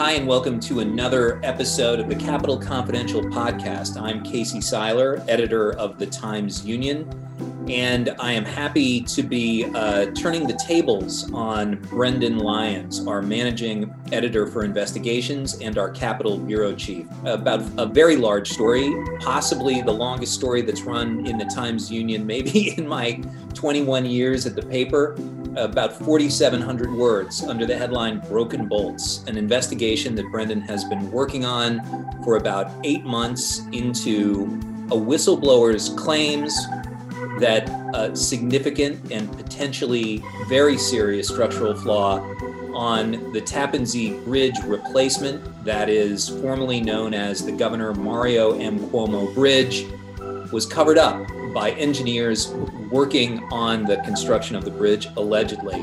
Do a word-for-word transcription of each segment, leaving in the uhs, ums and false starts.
Hi, and welcome to another episode of the Capital Confidential podcast. I'm Casey Seiler, editor of the Times-Union, and I am happy to be uh, turning the tables on Brendan Lyons, our managing editor for investigations and our Capital Bureau chief, about a very large story, possibly the longest story that's run in the Times-Union, maybe in my twenty-one years at the paper. About forty-seven hundred words under the headline Broken Bolts, an investigation that Brendan has been working on for about eight months into a whistleblower's claims that a significant and potentially very serious structural flaw on the Tappan Zee Bridge replacement, that is formerly known as the Governor Mario M. Cuomo Bridge, was covered up by engineers working on the construction of the bridge, allegedly.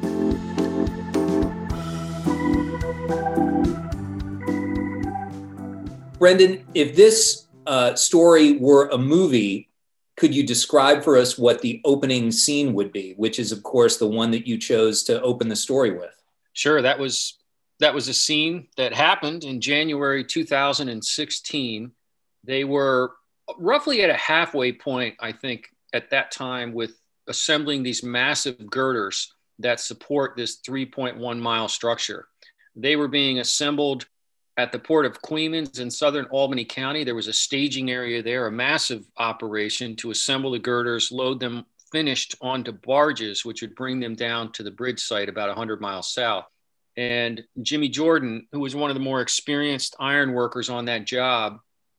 Brendan, if this uh, story were a movie, could you describe for us what the opening scene would be, which is, of course, the one that you chose to open the story with? Sure, that was that was a scene that happened in January two thousand sixteen. They were roughly at a halfway point, I think, at that time with assembling these massive girders that support this three point one mile structure. They were being assembled at the Port of Queens in southern Albany County. There was a staging area there, a massive operation to assemble the girders, load them finished onto barges, which would bring them down to the bridge site about one hundred miles south. And Jimmy Jordan, who was one of the more experienced iron workers on that job,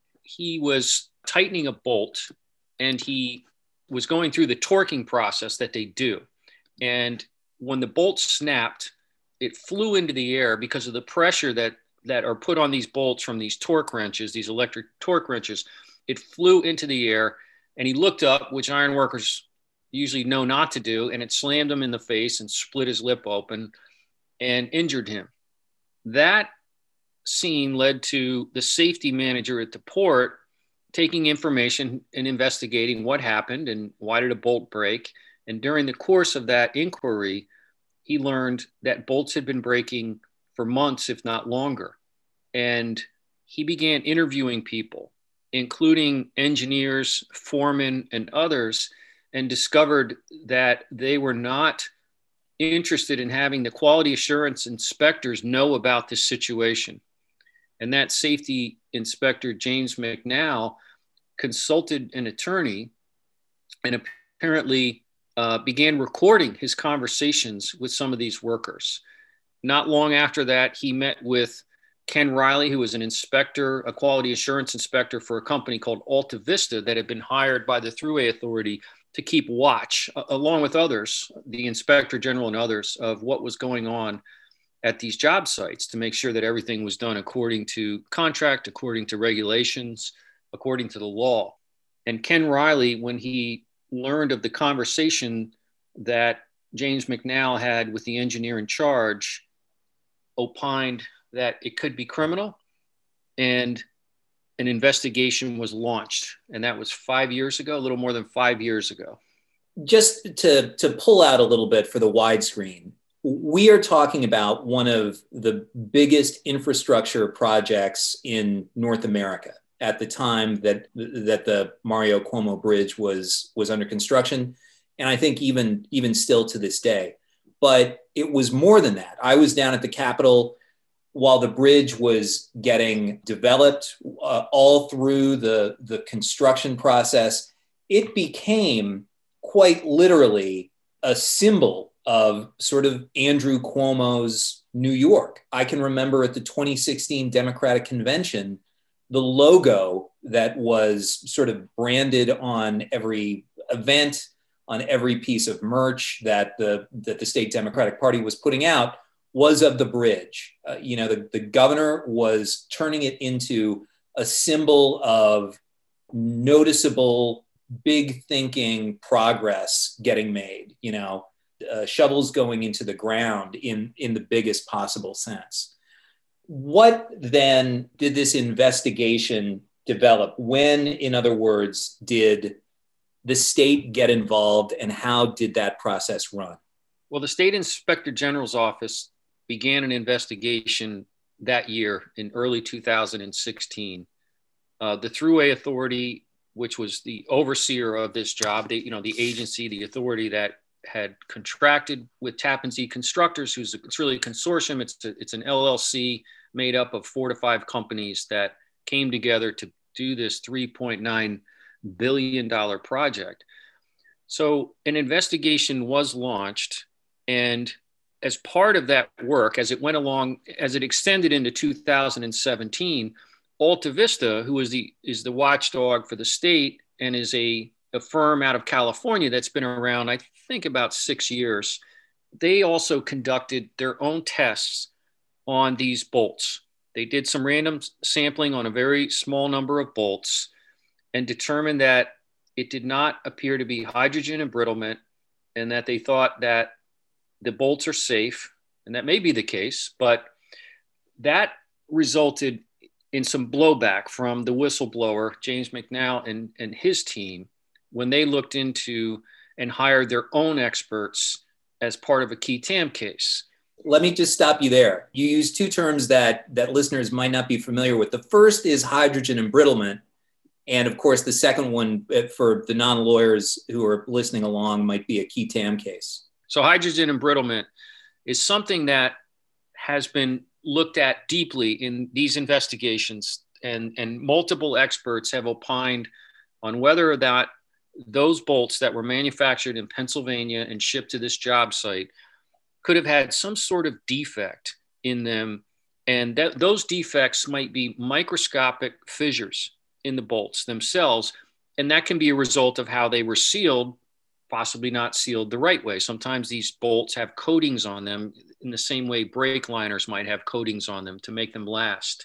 he was tightening a bolt and he was going through the torquing process that they do. And when the bolt snapped, it flew into the air because of the pressure that, that are put on these bolts from these torque wrenches, these electric torque wrenches. It flew into the air and he looked up, which iron workers usually know not to do, and it slammed him in the face and split his lip open and injured him. That scene led to the safety manager at the port taking information and investigating what happened and why did a bolt break. And during the course of that inquiry, he learned that bolts had been breaking for months, if not longer. And he began interviewing people, including engineers, foremen, and others, and discovered that they were not interested in having the quality assurance inspectors know about this situation. And that safety inspector, James McNall, consulted an attorney and apparently uh, began recording his conversations with some of these workers. Not long after that, he met with Ken Riley, who was an inspector, a quality assurance inspector for a company called Alta Vista that had been hired by the Thruway Authority to keep watch, uh, along with others, the inspector general and others, of what was going on at these job sites to make sure that everything was done according to contract, according to regulations, according to the law. And Ken Riley, when he learned of the conversation that James McNall had with the engineer in charge, opined that it could be criminal, and an investigation was launched. And that was five years ago, a little more than five years ago. Just to, to pull out a little bit for the widescreen, we are talking about one of the biggest infrastructure projects in North America at the time that, that the Mario Cuomo Bridge was, was under construction. And I think even, even still to this day. But it was more than that. I was down at the Capitol while the bridge was getting developed, uh, all through the, the construction process. It became quite literally a symbol of sort of Andrew Cuomo's New York. I can remember at the twenty sixteen Democratic Convention, the logo that was sort of branded on every event, on every piece of merch that the, that the state Democratic Party was putting out was of the bridge. Uh, you know, the, the governor was turning it into a symbol of noticeable, big thinking progress getting made, you know, uh, shovels going into the ground in, in the biggest possible sense. What then did this investigation develop? When, in other words, did the state get involved and how did that process run? Well, the State Inspector General's office began an investigation that year in early two thousand sixteen. Uh, the Thruway Authority, which was the overseer of this job, they, you know, the agency, the authority that had contracted with Tappan Zee Constructors, who's a, it's really a consortium. It's a, it's an L L C made up of four to five companies that came together to do this three point nine billion dollars project. So an investigation was launched, and as part of that work, as it went along, as it extended into two thousand seventeen, Alta Vista, who is the is the watchdog for the state and is a, a firm out of California that's been around, I think, about six years, they also conducted their own tests on these bolts. They did some random sampling on a very small number of bolts and determined that it did not appear to be hydrogen embrittlement, and that they thought that the bolts are safe, and that may be the case, but that resulted in some blowback from the whistleblower, James McNow, and, and his team, when they looked into and hired their own experts as part of a qui tam case. Let me just stop you there. You use two terms that, that listeners might not be familiar with. The first is hydrogen embrittlement. And of course, the second one, for the non-lawyers who are listening along, might be a qui tam case. So hydrogen embrittlement is something that has been looked at deeply in these investigations, and, and multiple experts have opined on whether or not those bolts that were manufactured in Pennsylvania and shipped to this job site could have had some sort of defect in them. And that those defects might be microscopic fissures in the bolts themselves. And that can be a result of how they were sealed, possibly not sealed the right way. Sometimes these bolts have coatings on them in the same way brake liners might have coatings on them to make them last.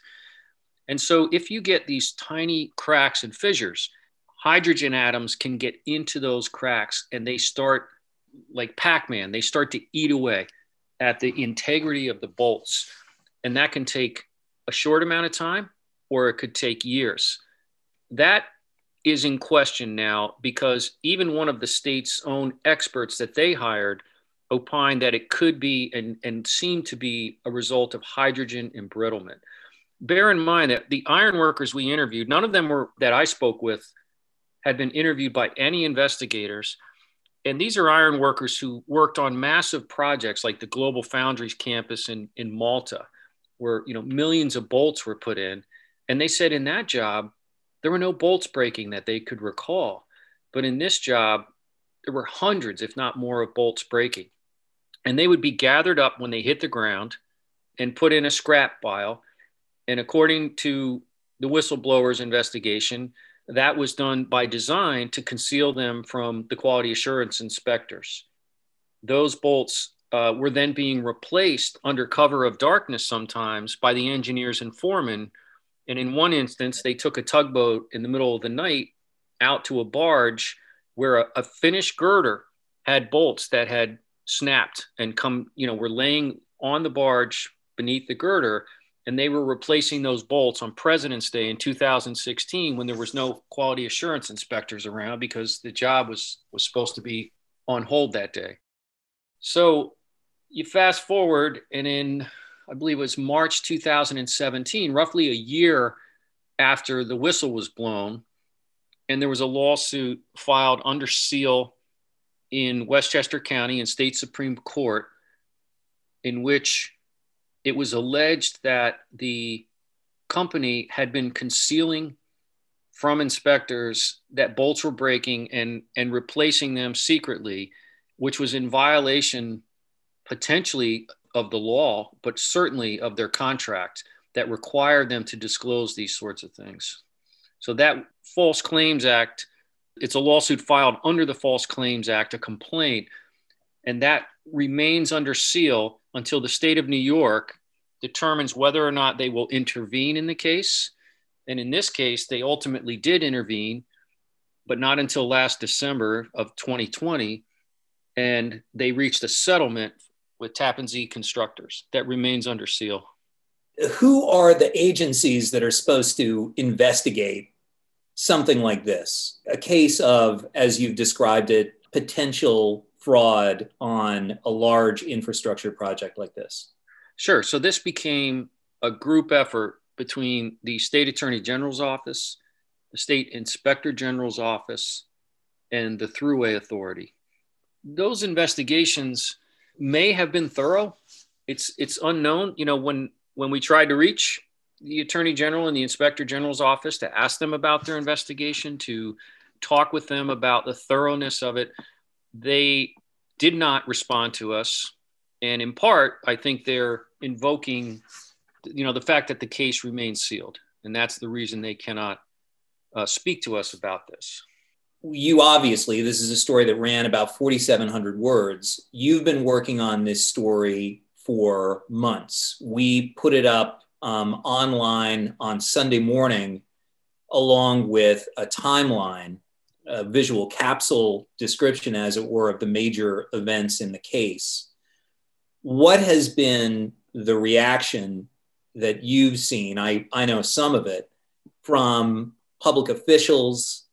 And so if you get these tiny cracks and fissures, hydrogen atoms can get into those cracks, and they start, like Pac-Man, they start to eat away at the integrity of the bolts. And that can take a short amount of time, or it could take years. That is in question now, because even one of the state's own experts that they hired opined that it could be and, and seemed to be a result of hydrogen embrittlement. Bear in mind that the iron workers we interviewed, none of them were that I spoke with had been interviewed by any investigators. And these are iron workers who worked on massive projects like the Global Foundries campus in, in Malta, where, you know, millions of bolts were put in. And they said in that job, there were no bolts breaking that they could recall. But in this job, there were hundreds, if not more, of bolts breaking. And they would be gathered up when they hit the ground and put in a scrap pile. And according to the whistleblower's investigation, that was done by design to conceal them from the quality assurance inspectors. Those bolts uh, were then being replaced under cover of darkness sometimes by the engineers and foremen. And in one instance, they took a tugboat in the middle of the night out to a barge where a, a finished girder had bolts that had snapped and come, you know, were laying on the barge beneath the girder. And they were replacing those bolts on President's Day in two thousand sixteen, when there was no quality assurance inspectors around, because the job was, was supposed to be on hold that day. So you fast forward, and in, I believe it was March two thousand seventeen, roughly a year after the whistle was blown, and there was a lawsuit filed under seal in Westchester County in state Supreme Court, in which it was alleged that the company had been concealing from inspectors that bolts were breaking and, and replacing them secretly, which was in violation potentially of the law, but certainly of their contract that required them to disclose these sorts of things. So that False Claims Act, it's a lawsuit filed under the False Claims Act, a complaint, and that remains under seal until the state of New York determines whether or not they will intervene in the case. And in this case, they ultimately did intervene, but not until last December of twenty twenty. And they reached a settlement with Tappan Zee Constructors that remains under seal. Who are the agencies that are supposed to investigate something like this? A case of, as you've described it, potential fraud on a large infrastructure project like this? Sure. So this became a group effort between the state attorney general's office, the state inspector general's office, and the Thruway Authority. Those investigations may have been thorough. It's it's unknown. You know, when when we tried to reach the attorney general and the inspector general's office to ask them about their investigation, to talk with them about the thoroughness of it, they did not respond to us. And in part, I think they're invoking, you know, the fact that the case remains sealed. And that's the reason they cannot uh, speak to us about this. You obviously, this is a story that ran about forty-seven hundred words. You've been working on this story for months. We put it up um, online on Sunday morning, along with a timeline, a visual capsule description, as it were, of the major events in the case. What has been the reaction that you've seen? I, I know some of it from public officials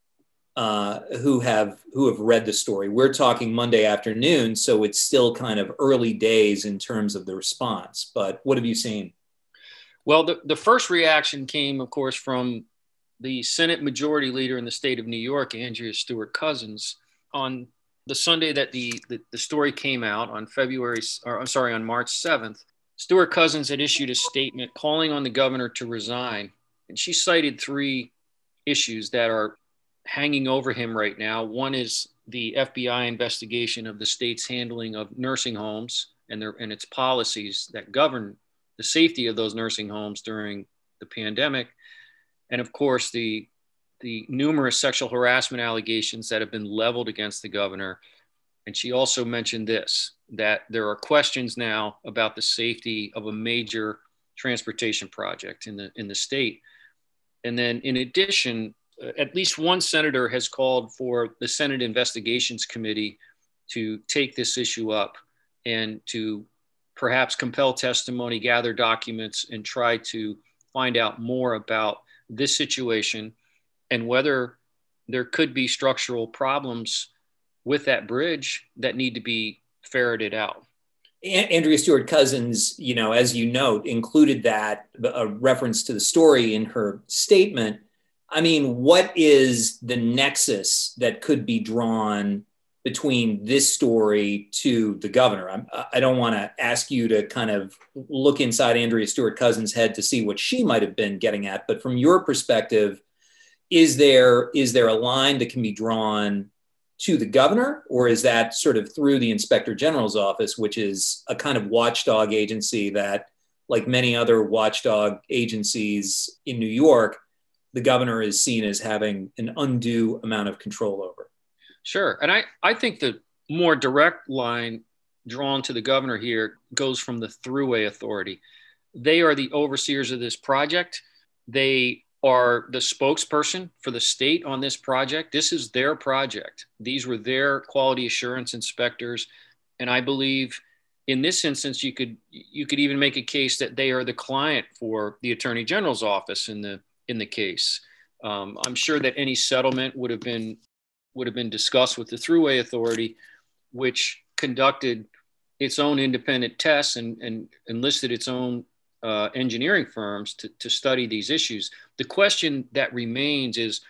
uh, who have who have read the story. We're talking Monday afternoon, so it's still kind of early days in terms of the response. But what have you seen? Well, the, the first reaction came, of course, from the Senate Majority Leader in the state of New York, Andrea Stewart-Cousins. On the Sunday that the, the, the story came out, on February, or I'm sorry, on March seventh, Stewart-Cousins had issued a statement calling on the governor to resign. And she cited three issues that are hanging over him right now. One is the F B I investigation of the state's handling of nursing homes and their and its policies that govern the safety of those nursing homes during the pandemic. And of course, the, the numerous sexual harassment allegations that have been leveled against the governor. And she also mentioned this, that there are questions now about the safety of a major transportation project in the, in the state. And then in addition, at least one senator has called for the Senate Investigations Committee to take this issue up and to perhaps compel testimony, gather documents, and try to find out more about this situation and whether there could be structural problems with that bridge that need to be ferreted out. Andrea Stewart-Cousins, you know, as you note, included that a reference to the story in her statement. I mean, what is the nexus that could be drawn between this story to the governor? I'm, I don't want to ask you to kind of look inside Andrea Stewart-Cousins' head to see what she might have been getting at, but from your perspective, is there is there a line that can be drawn to the governor, or is that sort of through the inspector general's office, which is a kind of watchdog agency that, like many other watchdog agencies in New York, the governor is seen as having an undue amount of control over? Sure. And I, I think the more direct line drawn to the governor here goes from the Thruway Authority. They are the overseers of this project. They are the spokesperson for the state on this project. This is their project. These were their quality assurance inspectors. And I believe in this instance, you could you could even make a case that they are the client for the Attorney General's office in the in the case. Um, I'm sure that any settlement would have been would have been discussed with the Thruway Authority, which conducted its own independent tests and, and enlisted its own uh, engineering firms to, to study these issues. The question that remains is,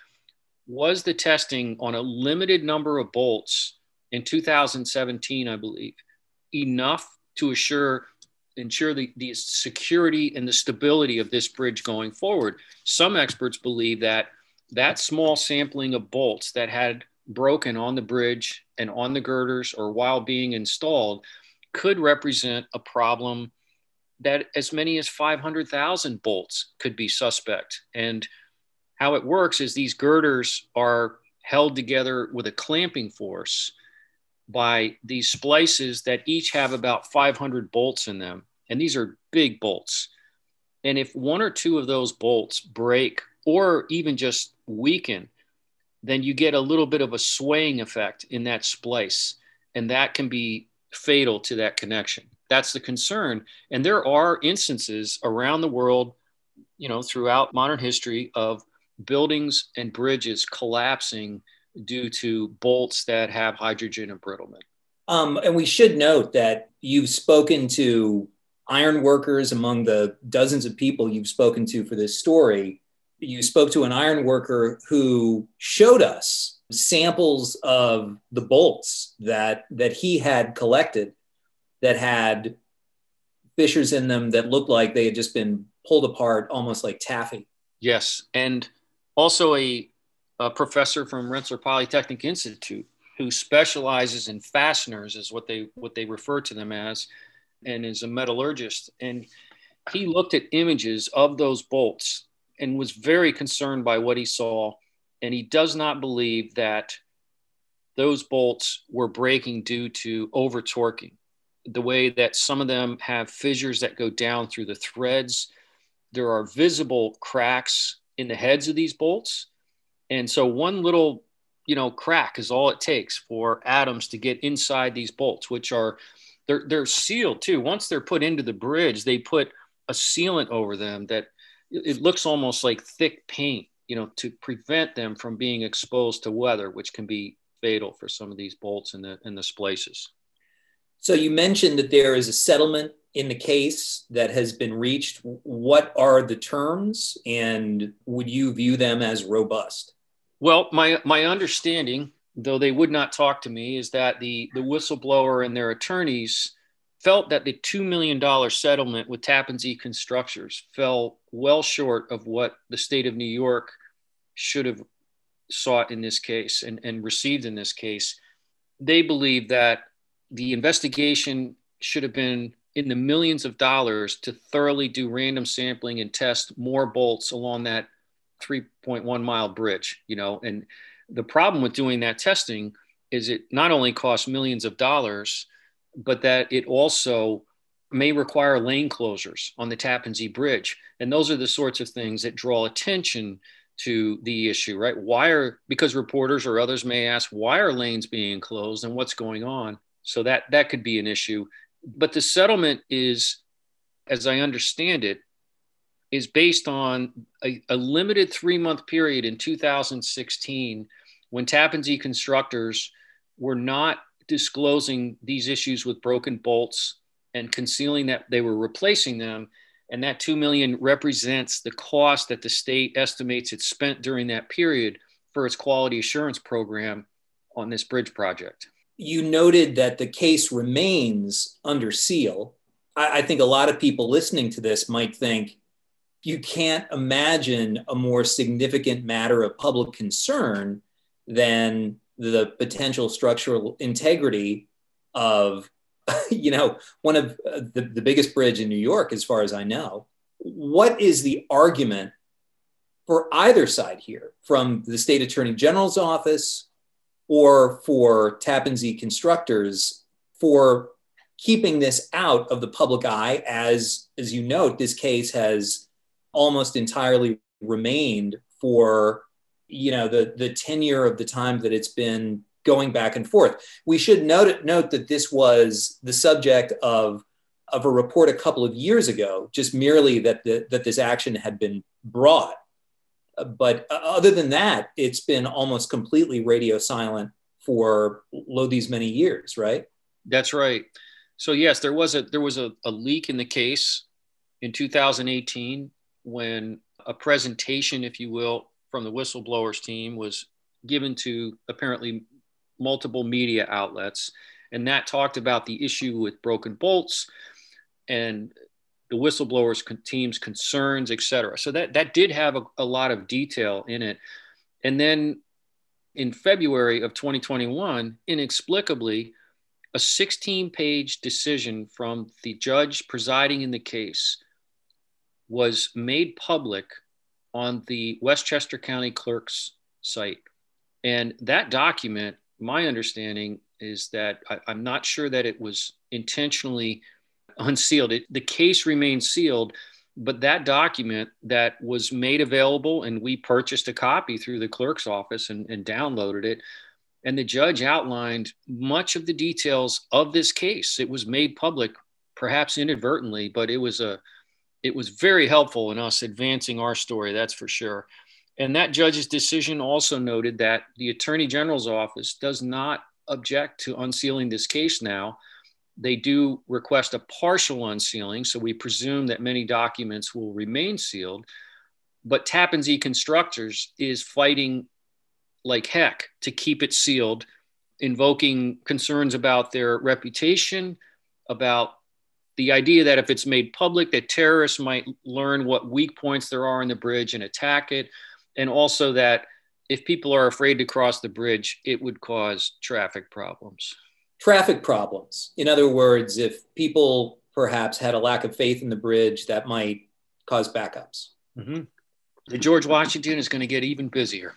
was the testing on a limited number of bolts in two thousand seventeen, I believe, enough to assure ensure the, the security and the stability of this bridge going forward? Some experts believe that that small sampling of bolts that had broken on the bridge and on the girders or while being installed could represent a problem that as many as five hundred thousand bolts could be suspect. And how it works is these girders are held together with a clamping force by these splices that each have about five hundred bolts in them. And these are big bolts. And if one or two of those bolts break or even just weaken, then you get a little bit of a swaying effect in that splice. And that can be fatal to that connection. That's the concern. And there are instances around the world, you know, throughout modern history of buildings and bridges collapsing due to bolts that have hydrogen embrittlement. Um, and we should note that you've spoken to iron workers, among the dozens of people you've spoken to for this story, you spoke to an iron worker who showed us samples of the bolts that, that he had collected that had fissures in them that looked like they had just been pulled apart, almost like taffy. Yes. And also a, a professor from Rensselaer Polytechnic Institute who specializes in fasteners, is what they what they refer to them as, and is a metallurgist. And he looked at images of those bolts and was very concerned by what he saw. And he does not believe that those bolts were breaking due to over torquing. The way that some of them have fissures that go down through the threads, there are visible cracks in the heads of these bolts. And so one little, you know, crack is all it takes for atoms to get inside these bolts, which are, they're, they're sealed too. Once they're put into the bridge, they put a sealant over them that it looks almost like thick paint, you know, to prevent them from being exposed to weather, which can be fatal for some of these bolts and the, and the splices. So you mentioned that there is a settlement in the case that has been reached. What are the terms, and would you view them as robust? Well, my, my understanding, though they would not talk to me, is that the, the whistleblower and their attorneys felt that the two million dollars settlement with Tappan Zee Constructors fell well short of what the state of New York should have sought in this case and, and received in this case. They believe that the investigation should have been in the millions of dollars to thoroughly do random sampling and test more bolts along that three point one mile bridge, you know. And the problem with doing that testing is it not only costs millions of dollars, but that it also may require lane closures on the Tappan Zee Bridge. And those are the sorts of things that draw attention to the issue, right? Why are, because reporters or others may ask, why are lanes being closed and what's going on? So that, that could be an issue. But the settlement is, as I understand it, is based on a, a limited three-month period in two thousand sixteen when Tappan Zee Constructors were not disclosing these issues with broken bolts and concealing that they were replacing them. And that two million dollars represents the cost that the state estimates it spent during that period for its quality assurance program on this bridge project. You noted that the case remains under seal. I, I think a lot of people listening to this might think, you can't imagine a more significant matter of public concern than the potential structural integrity of, you know, one of the, the biggest bridge in New York, as far as I know. What is the argument for either side here, from the state attorney general's office or for Tappan Zee Constructors, for keeping this out of the public eye? As, as you note, this case has almost entirely remained for, you know, the, the tenure of the time that it's been going back and forth. We should note, note that this was the subject of, of a report a couple of years ago, just merely that, the, that this action had been brought. But other than that, it's been almost completely radio silent for lo these many years, right? That's right. So yes, there was a there was a, a leak in the case in two thousand eighteen when a presentation, if you will, from the whistleblowers team was given to apparently multiple media outlets. And that talked about the issue with broken bolts and the whistleblowers team's concerns, et cetera. So that, that did have a, a lot of detail in it. And then in February of twenty twenty-one, inexplicably, a sixteen page decision from the judge presiding in the case was made public on the Westchester County Clerk's site. And that document, my understanding is that I, I'm not sure that it was intentionally unsealed. It, the case remains sealed, but that document that was made available, and we purchased a copy through the clerk's office and, and downloaded it. And the judge outlined much of the details of this case. It was made public, perhaps inadvertently, but it was a it was very helpful in us advancing our story, that's for sure. And that judge's decision also noted that the Attorney General's office does not object to unsealing this case now, They do request a partial unsealing, so we presume that many documents will remain sealed. But Tappan Zee Constructors is fighting like heck to keep it sealed, invoking concerns about their reputation, about the idea that if it's made public, that terrorists might learn what weak points there are in the bridge and attack it. And also that if people are afraid to cross the bridge, it would cause traffic problems. Traffic problems. In other words, if people perhaps had a lack of faith in the bridge, that might cause backups. Mm-hmm. The George Washington is going to get even busier.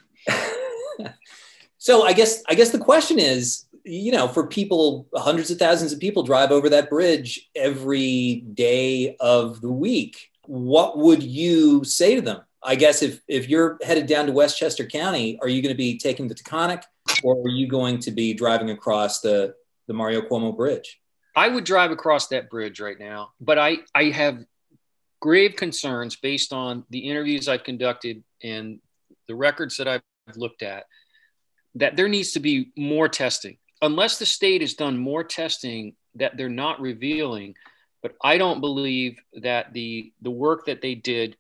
So I guess I guess the question is, you know, for people, hundreds of thousands of people drive over that bridge every day of the week. What would you say to them? I guess if if you're headed down to Westchester County, are you going to be taking the Taconic, or are you going to be driving across the the Mario Cuomo Bridge? I would drive across that bridge right now, but I, I have grave concerns based on the interviews I've conducted and the records that I've looked at, that there needs to be more testing. Unless the state has done more testing that they're not revealing, but I don't believe that the, the work that they did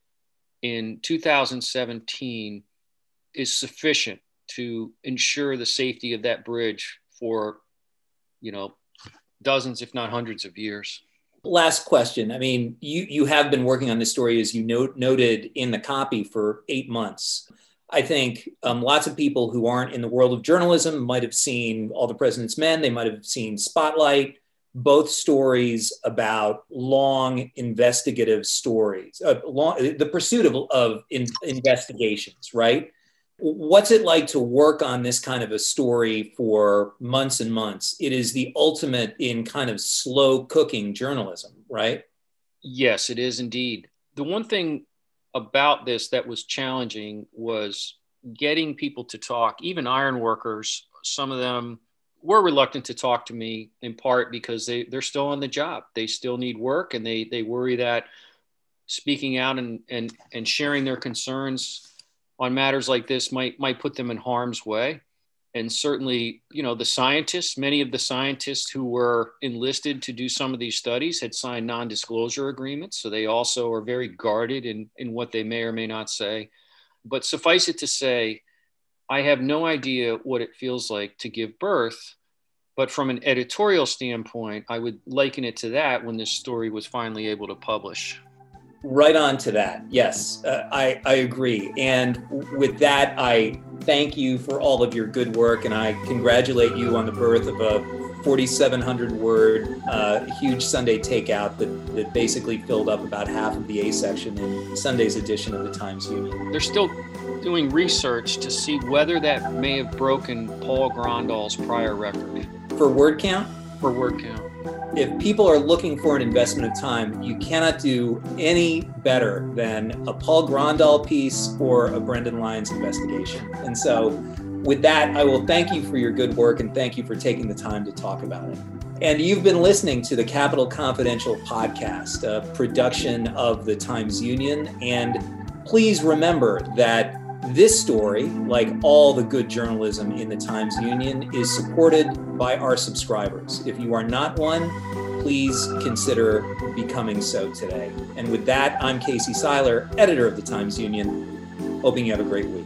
in two thousand seventeen is sufficient to ensure the safety of that bridge for, you know, dozens, if not hundreds of years. Last question. I mean, you, you have been working on this story, as you note, noted in the copy, for eight months. I think um, lots of people who aren't in the world of journalism might have seen All the President's Men. They might have seen Spotlight, both stories about long investigative stories, uh, long, the pursuit of, of in, investigations, right? What's it like to work on this kind of a story for months and months? It is the ultimate in kind of slow cooking journalism, right? Yes, it is indeed. The one thing about this that was challenging was getting people to talk, even iron workers. Some of them were reluctant to talk to me, in part because they, they're still on the job. They still need work, and they they worry that speaking out and, and, and sharing their concerns on matters like this might might put them in harm's way. And certainly, you know, the scientists, many of the scientists who were enlisted to do some of these studies had signed non-disclosure agreements. So they also are very guarded in, in what they may or may not say. But suffice it to say, I have no idea what it feels like to give birth. But from an editorial standpoint, I would liken it to that when this story was finally able to publish. Right on to that. Yes, uh, I, I agree. And with that, I thank you for all of your good work, and I congratulate you on the birth of a forty-seven hundred word, uh, huge Sunday takeout that, that basically filled up about half of the A section in Sunday's edition of the Times-Union. They're still doing research to see whether that may have broken Paul Grandal's prior record. For word count? For word count. If people are looking for an investment of time, you cannot do any better than a Paul Grandal piece or a Brendan Lyons investigation. And so with that, I will thank you for your good work, and thank you for taking the time to talk about it. And you've been listening to the Capital Confidential podcast, a production of the Times-Union. And please remember that this story, like all the good journalism in the Times-Union, is supported by our subscribers. If you are not one, please consider becoming so today. And with that, I'm Casey Seiler, editor of the Times-Union. Hoping you have a great week.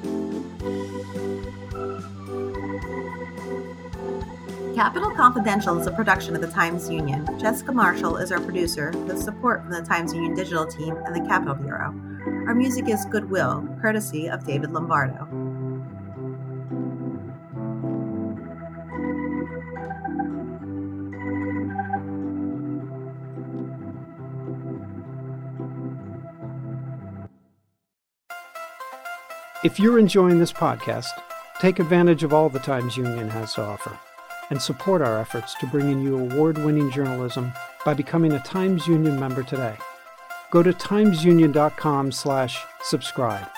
Capital Confidential is a production of the Times-Union. Jessica Marshall is our producer, with support from the Times-Union digital team and the Capital Bureau. Our music is Goodwill, courtesy of David Lombardo. If you're enjoying this podcast, take advantage of all the Times-Union has to offer and support our efforts to bring in you award-winning journalism by becoming a Times-Union member today. Go to timesunion.com slash subscribe